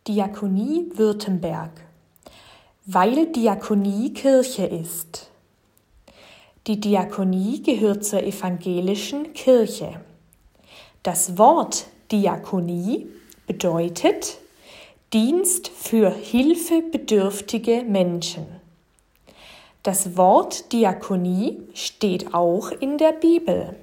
Diakonie Württemberg, weil Diakonie Kirche ist. Die Diakonie gehört zur evangelischen Kirche. Das Wort Diakonie bedeutet Dienst für hilfebedürftige Menschen. Das Wort Diakonie steht auch in der Bibel.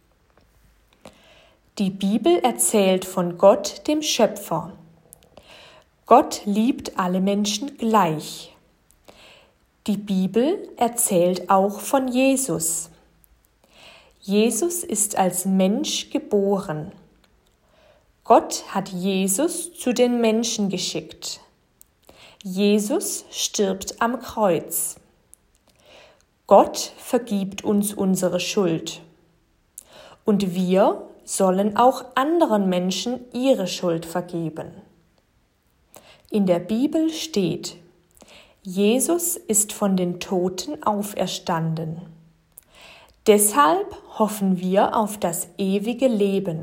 Die Bibel erzählt von Gott, dem Schöpfer. Gott liebt alle Menschen gleich. Die Bibel erzählt auch von Jesus. Jesus ist als Mensch geboren. Gott hat Jesus zu den Menschen geschickt. Jesus stirbt am Kreuz. Gott vergibt uns unsere Schuld. Und wir sollen auch anderen Menschen ihre Schuld vergeben. In der Bibel steht, Jesus ist von den Toten auferstanden. Deshalb hoffen wir auf das ewige Leben.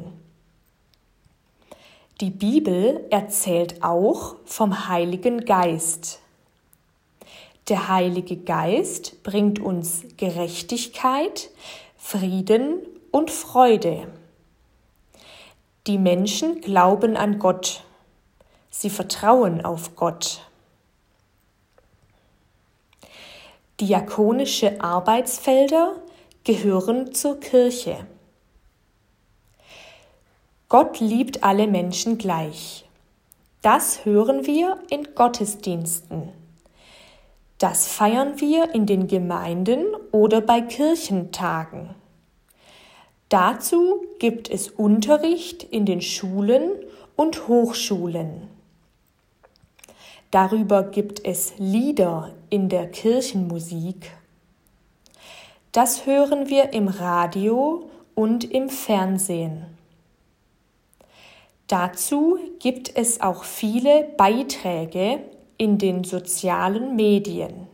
Die Bibel erzählt auch vom Heiligen Geist. Der Heilige Geist bringt uns Gerechtigkeit, Frieden und Freude. Die Menschen glauben an Gott. Sie vertrauen auf Gott. Diakonische Arbeitsfelder gehören zur Kirche. Gott liebt alle Menschen gleich. Das hören wir in Gottesdiensten. Das feiern wir in den Gemeinden oder bei Kirchentagen. Dazu gibt es Unterricht in den Schulen und Hochschulen. Darüber gibt es Lieder in der Kirchenmusik. Das hören wir im Radio und im Fernsehen. Dazu gibt es auch viele Beiträge in den sozialen Medien.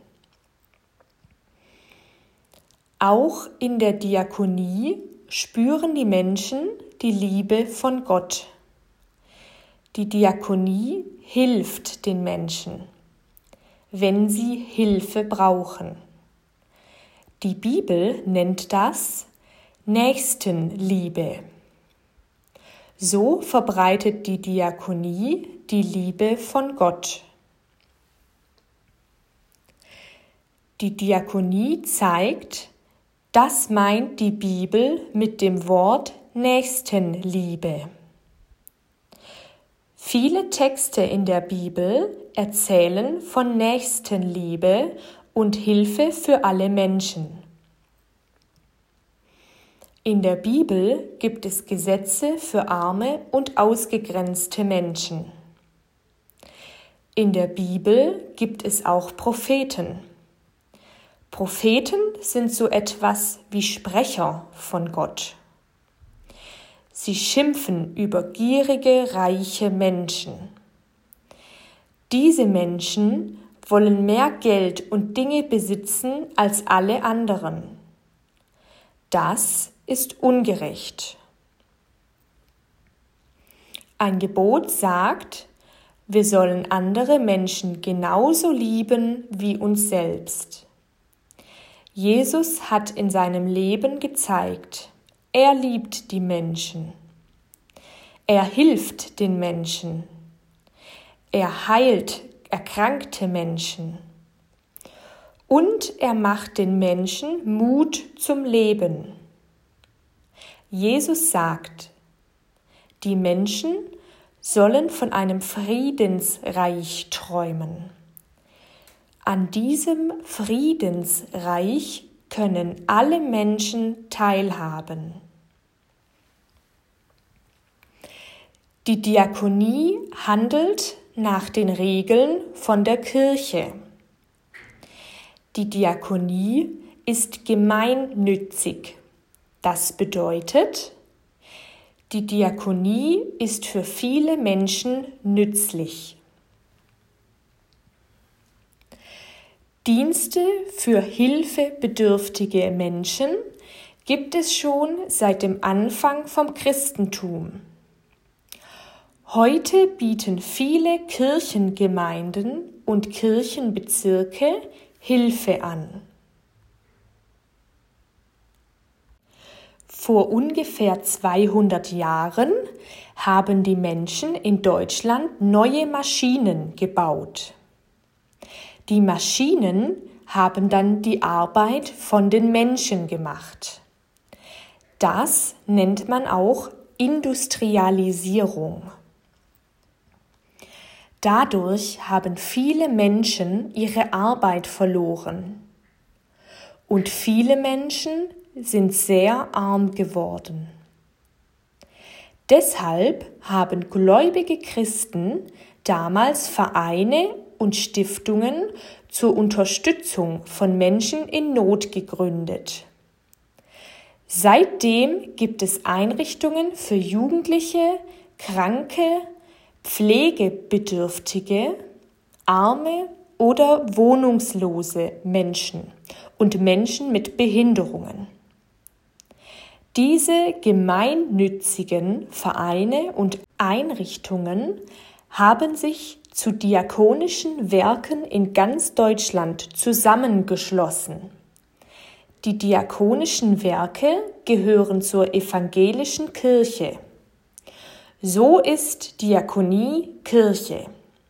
Auch in der Diakonie spüren die Menschen die Liebe von Gott. Die Diakonie hilft den Menschen, wenn sie Hilfe brauchen. Die Bibel nennt das Nächstenliebe. So verbreitet die Diakonie die Liebe von Gott. Die Diakonie zeigt, das meint die Bibel mit dem Wort Nächstenliebe. Viele Texte in der Bibel erzählen von Nächstenliebe und Hilfe für alle Menschen. In der Bibel gibt es Gesetze für arme und ausgegrenzte Menschen. In der Bibel gibt es auch Propheten. Propheten sind so etwas wie Sprecher von Gott. Sie schimpfen über gierige, reiche Menschen. Diese Menschen wollen mehr Geld und Dinge besitzen als alle anderen. Das ist ungerecht. Ein Gebot sagt, wir sollen andere Menschen genauso lieben wie uns selbst. Jesus hat in seinem Leben gezeigt, er liebt die Menschen. Er hilft den Menschen. Er heilt erkrankte Menschen. Und er macht den Menschen Mut zum Leben. Jesus sagt, die Menschen sollen von einem Friedensreich träumen. An diesem Friedensreich können alle Menschen teilhaben. Die Diakonie handelt nach den Regeln von der Kirche. Die Diakonie ist gemeinnützig. Das bedeutet, die Diakonie ist für viele Menschen nützlich. Dienste für hilfebedürftige Menschen gibt es schon seit dem Anfang vom Christentum. Heute bieten viele Kirchengemeinden und Kirchenbezirke Hilfe an. Vor ungefähr 200 Jahren haben die Menschen in Deutschland neue Maschinen gebaut. Die Maschinen haben dann die Arbeit von den Menschen gemacht. Das nennt man auch Industrialisierung. Dadurch haben viele Menschen ihre Arbeit verloren. Und viele Menschen sind sehr arm geworden. Deshalb haben gläubige Christen damals Vereine und Stiftungen zur Unterstützung von Menschen in Not gegründet. Seitdem gibt es Einrichtungen für Jugendliche, Kranke, Pflegebedürftige, arme oder wohnungslose Menschen und Menschen mit Behinderungen. Diese gemeinnützigen Vereine und Einrichtungen haben sich zu diakonischen Werken in ganz Deutschland zusammengeschlossen. Die diakonischen Werke gehören zur evangelischen Kirche. So ist Diakonie Kirche.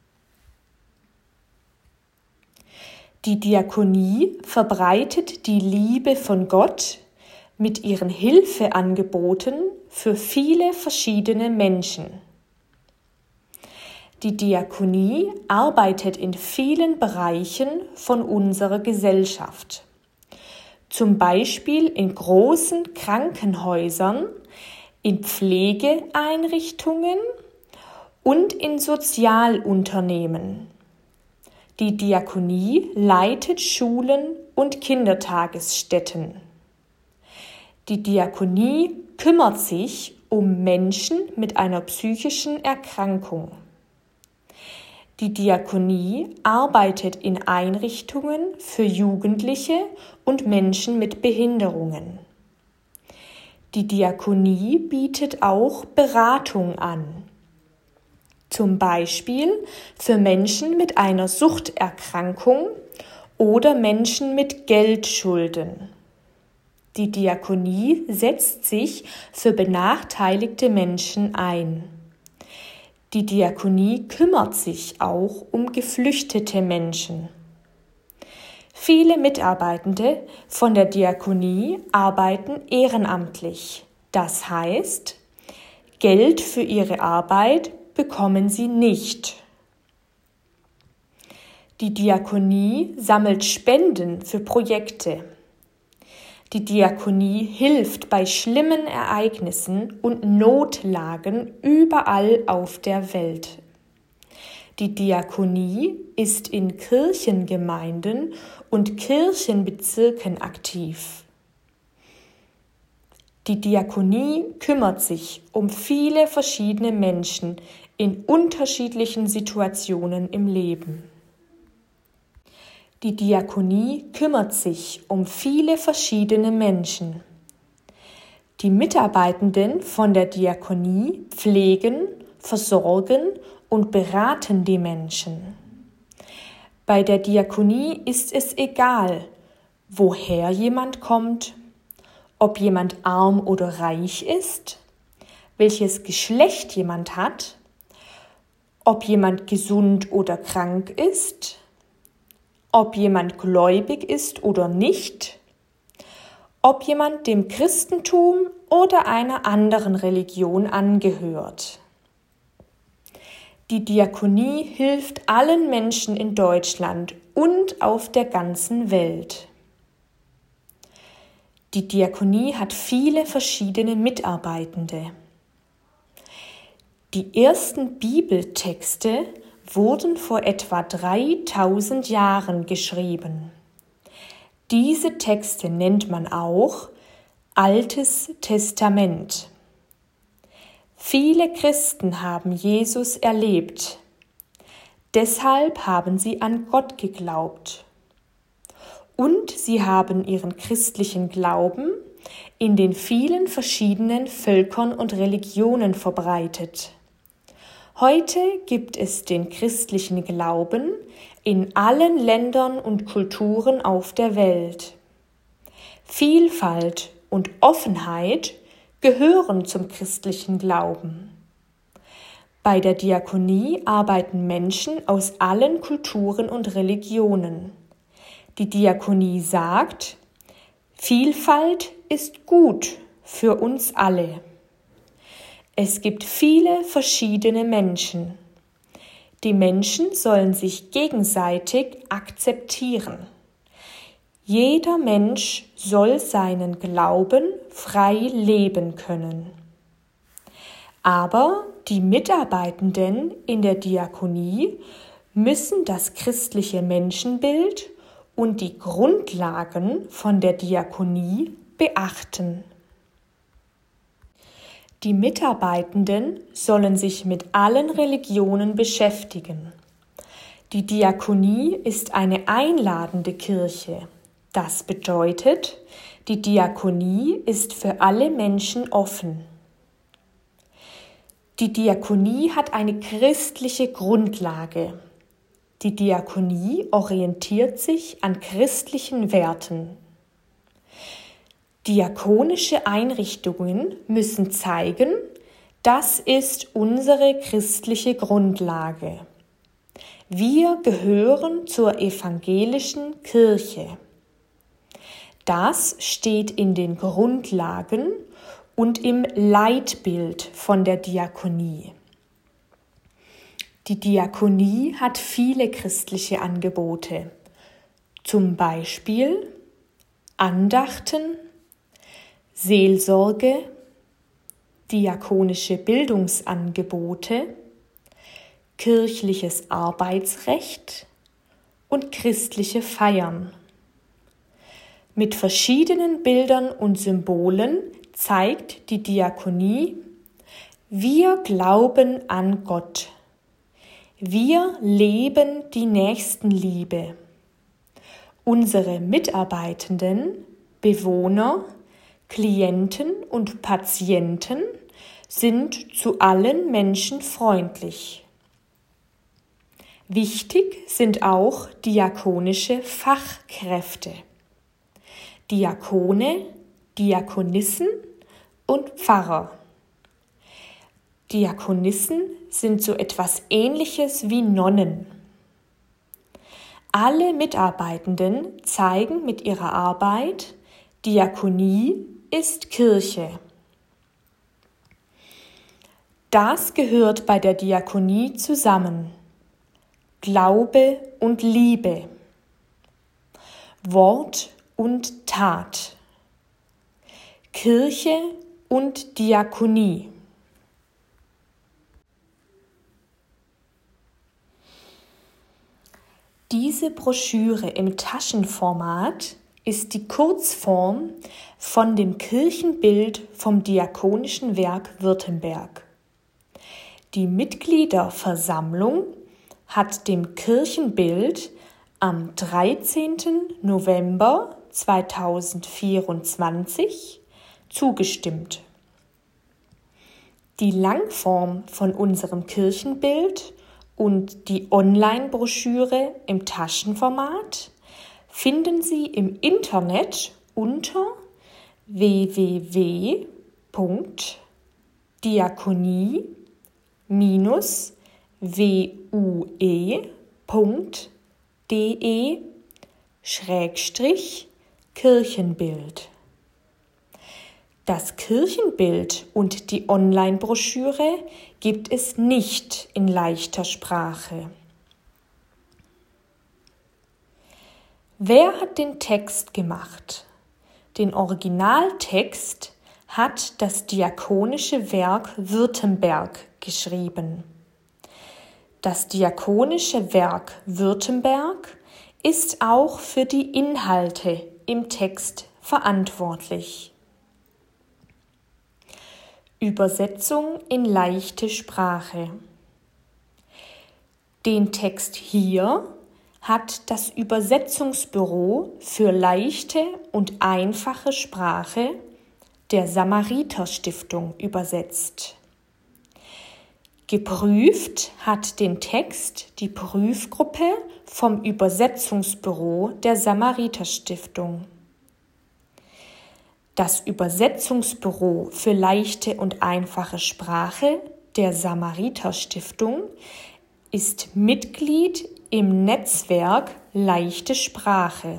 Die Diakonie verbreitet die Liebe von Gott mit ihren Hilfeangeboten für viele verschiedene Menschen. Die Diakonie arbeitet in vielen Bereichen von unserer Gesellschaft. Zum Beispiel in großen Krankenhäusern, in Pflegeeinrichtungen und in Sozialunternehmen. Die Diakonie leitet Schulen und Kindertagesstätten. Die Diakonie kümmert sich um Menschen mit einer psychischen Erkrankung. Die Diakonie arbeitet in Einrichtungen für Jugendliche und Menschen mit Behinderungen. Die Diakonie bietet auch Beratung an. Zum Beispiel für Menschen mit einer Suchterkrankung oder Menschen mit Geldschulden. Die Diakonie setzt sich für benachteiligte Menschen ein. Die Diakonie kümmert sich auch um geflüchtete Menschen. Viele Mitarbeitende von der Diakonie arbeiten ehrenamtlich. Das heißt, Geld für ihre Arbeit bekommen sie nicht. Die Diakonie sammelt Spenden für Projekte. Die Diakonie hilft bei schlimmen Ereignissen und Notlagen überall auf der Welt. Die Diakonie ist in Kirchengemeinden und Kirchenbezirken aktiv. Die Diakonie kümmert sich um viele verschiedene Menschen in unterschiedlichen Situationen im Leben. Die Diakonie kümmert sich um viele verschiedene Menschen. Die Mitarbeitenden von der Diakonie pflegen, versorgen und beraten die Menschen. Bei der Diakonie ist es egal, woher jemand kommt, ob jemand arm oder reich ist, welches Geschlecht jemand hat, ob jemand gesund oder krank ist, ob jemand gläubig ist oder nicht, ob jemand dem Christentum oder einer anderen Religion angehört. Die Diakonie hilft allen Menschen in Deutschland und auf der ganzen Welt. Die Diakonie hat viele verschiedene Mitarbeitende. Die ersten Bibeltexte wurden vor etwa 3000 Jahren geschrieben. Diese Texte nennt man auch Altes Testament. Viele Christen haben Jesus erlebt. Deshalb haben sie an Gott geglaubt. Und sie haben ihren christlichen Glauben in den vielen verschiedenen Völkern und Religionen verbreitet. Heute gibt es den christlichen Glauben in allen Ländern und Kulturen auf der Welt. Vielfalt und Offenheit gehören zum christlichen Glauben. Bei der Diakonie arbeiten Menschen aus allen Kulturen und Religionen. Die Diakonie sagt, Vielfalt ist gut für uns alle. Es gibt viele verschiedene Menschen. Die Menschen sollen sich gegenseitig akzeptieren. Jeder Mensch soll seinen Glauben frei leben können. Aber die Mitarbeitenden in der Diakonie müssen das christliche Menschenbild und die Grundlagen von der Diakonie beachten. Die Mitarbeitenden sollen sich mit allen Religionen beschäftigen. Die Diakonie ist eine einladende Kirche. Das bedeutet, die Diakonie ist für alle Menschen offen. Die Diakonie hat eine christliche Grundlage. Die Diakonie orientiert sich an christlichen Werten. Diakonische Einrichtungen müssen zeigen, das ist unsere christliche Grundlage. Wir gehören zur evangelischen Kirche. Das steht in den Grundlagen und im Leitbild von der Diakonie. Die Diakonie hat viele christliche Angebote, zum Beispiel Andachten, Seelsorge, diakonische Bildungsangebote, kirchliches Arbeitsrecht und christliche Feiern. Mit verschiedenen Bildern und Symbolen zeigt die Diakonie, wir glauben an Gott. Wir leben die Nächstenliebe. Unsere Mitarbeitenden, Bewohner, Klienten und Patienten sind zu allen Menschen freundlich. Wichtig sind auch diakonische Fachkräfte. Diakone, Diakonissen und Pfarrer. Diakonissen sind so etwas Ähnliches wie Nonnen. Alle Mitarbeitenden zeigen mit ihrer Arbeit, Diakonie ist Kirche. Das gehört bei der Diakonie zusammen. Glaube und Liebe. Wort und Tat. Kirche und Diakonie. Diese Broschüre im Taschenformat ist die Kurzform von dem Kirchenbild vom Diakonischen Werk Württemberg. Die Mitgliederversammlung hat dem Kirchenbild am 13. November 2024 zugestimmt. Die Langform von unserem Kirchenbild und die Online-Broschüre im Taschenformat finden Sie im Internet unter www.diakonie-wue.de/Kirchenbild. Das Kirchenbild und die Online-Broschüre gibt es nicht in leichter Sprache. Wer hat den Text gemacht? Den Originaltext hat das Diakonische Werk Württemberg geschrieben. Das Diakonische Werk Württemberg ist auch für die Inhalte im Text verantwortlich. Übersetzung in leichte Sprache. Den Text hier hat das Übersetzungsbüro für leichte und einfache Sprache der Samariter-Stiftung übersetzt. Geprüft hat den Text die Prüfgruppe vom Übersetzungsbüro der Samariter-Stiftung. Das Übersetzungsbüro für leichte und einfache Sprache der Samariter-Stiftung ist Mitglied im Netzwerk Leichte Sprache.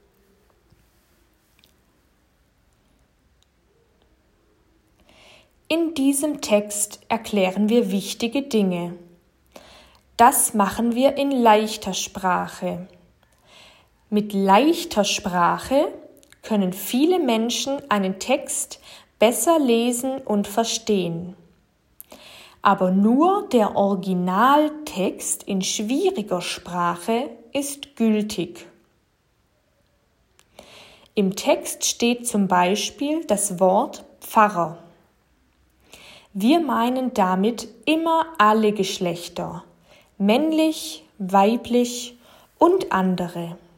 In diesem Text erklären wir wichtige Dinge. Das machen wir in leichter Sprache. Mit leichter Sprache können viele Menschen einen Text besser lesen und verstehen. Aber nur der Originaltext in schwieriger Sprache ist gültig. Im Text steht zum Beispiel das Wort Pfarrer. Wir meinen damit immer alle Geschlechter, männlich, weiblich und andere.